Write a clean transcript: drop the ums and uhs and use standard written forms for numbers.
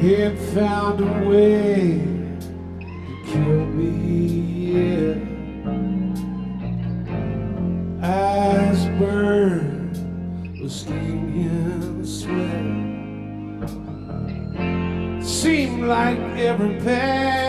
It found a way to kill me, yeah. Eyes burned, the sting in the sweat. Seemed like every path